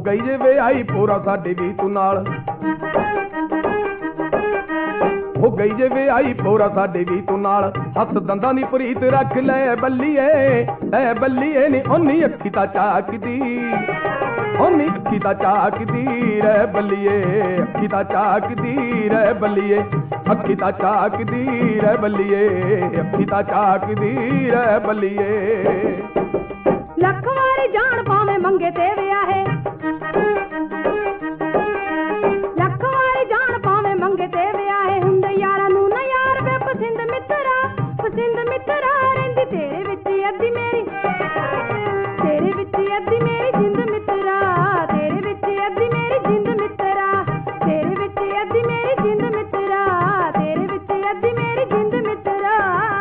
गई जे विआही पोरा साडे भी तू नाल, हो गई जे विआही पोरा साडे भी तू नाल। हथ दंदां दी प्रीत रख ले बल्लीए नी ओनी अखी ता झाकदी, ओनी अखी ता झाकदी रे बल्लीए, अखी ता झाकदी रे बल्लीए, अखी ता झाकदी रे बल्लीए, अखी ता झाकदी रे बल्लीए। लख वारी जान पावे मंगे ते विआहे, लख वारी जान पावे मंगे ते विआहे। हुंदे यारां नूं ना यार वे पसंद मित्रा, पसंद मित्रा रहिंदी तेरे विच अद्धी मेरी, तेरे विच अद्धी मेरी जिंद मित्रा, तेरे विच अद्धी मेरी जिंद मित्रा, तेरे विच अद्धी मेरी जिंद मित्रा, तेरे विच अद्धी मेरी जिंद मित्रा।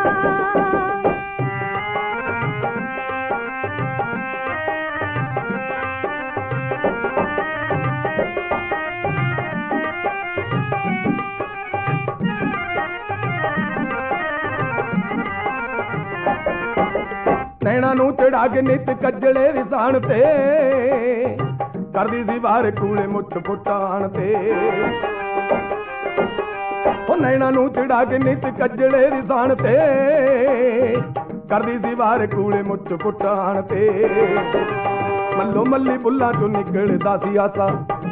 नैना नूं चढ़ा के नित कजले विसाण ते, करदी सी बाहर कूले मुछ फुटाण ते। ओ नैना नूं चढ़ा के नित कजले विसाण ते, करदी सी बाहर कूले मुछ फुटाण ते। मल्लो मल्ली बुल्लां चों निकलदा सी आसा,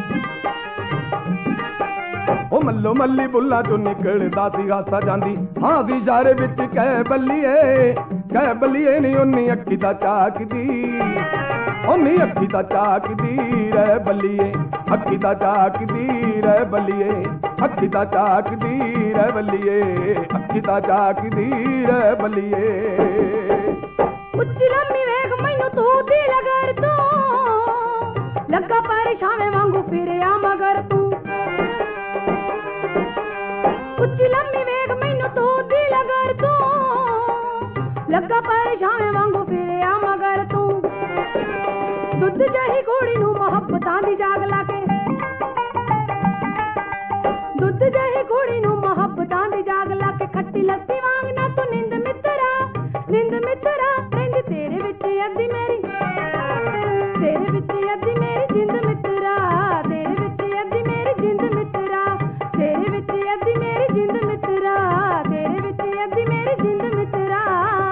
ओ मल्लो मल्ली बुल्लां चों निकलदा सी आसा। जांदी हां दी इशारे विच कह बल्लीए नी ओनी अखी ता झाकदी, ओनी अखी ता झाकदी रे बल्लीए, अखी ता झाकदी रे बल्लीए, अखी ता झाकदी रे बल्लीए, अखी ता झाकदी रे बल्लीए। उच्ची लम्मी वेग मैनू तू दी लगर तू, लगा परेशान वांगू फिरिया मगर तू। उच्ची लम्मी वेग मैनू तू दी लगर तू, लगा परेशान वांगू फिरिया मगर तू। दुध जही घोड़ी नूं मुहब्बतां दी जाग लाके, दुध जही घोड़ी नूं मुहब्बतां दी जाग लाके। खट्टी लस्सी वांग ना तू निंद मित्रा, निंद मित्रा रहिंदी तेरे विच अद्धी मेरी, तेरे विच अद्धी मेरी जिंद मित्रा, तेरे विच अद्धी मेरी जिंद मित्रा, तेरे विच अद्धी मेरी जिंद मित्रा, तेरे विच अद्धी मेरी जिंद मित्रा।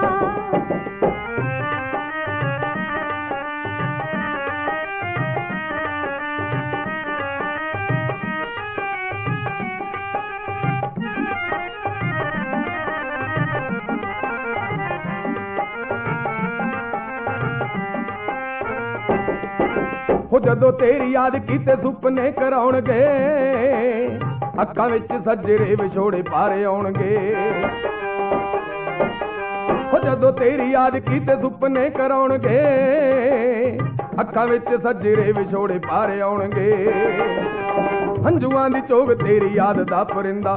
हो जदों तेरी याद कीते सुपने कराउणगे, अक्खां विच सजरे विछोड़े पारे आउणगे। हो जदों तेरी याद कीते सुपने कराउणगे, अक्खां विच सजरे विछोड़े पारे आउणगे। हंझुआं दी चोग तेरी याद दा परिंदा,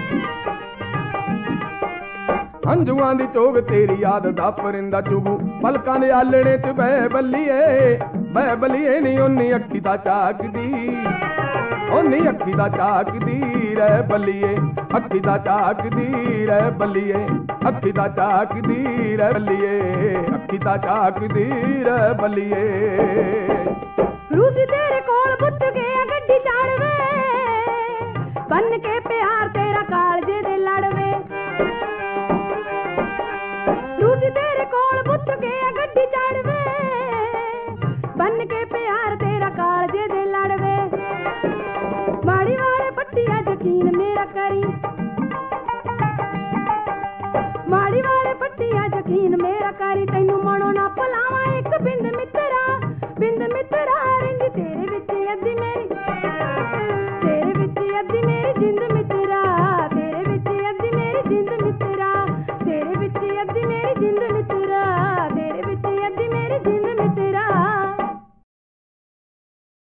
हंझुआं दी चोग तेरी याद दा परिंदा। चुगू पलकां दे आलणे च बह बल्लीए नी ओनी अखी ता झाकदी, ओनी अखी ता झाकदी रे बल्लीए, अखी ता झाकदी रे बल्लीए, अखी ता झाकदी रे बल्लीए, अखी ता झाकदी रे बल्लीए। रूसी तेरे कोल बुत गया गड्डी चाड़वे, बन के प्यार तेरा कालजे दे लड़वे। रूसी तेरे कोल बुत गया गड्डी चाड़वे, बन के प्यार तेरा कालजे दे लड़वे। माड़ी वाले पट्टिया यकीन मेरा करी, माड़ी वाले पट्टिया यकीन मेरा करी। तैनू मनो ना भुलावां एक बिंद मित्रा, बिंद मित्रा रहिंदी तेरे विच अद्धी मेरी, तेरे विच अद्धी मेरी जिंद मित्रा।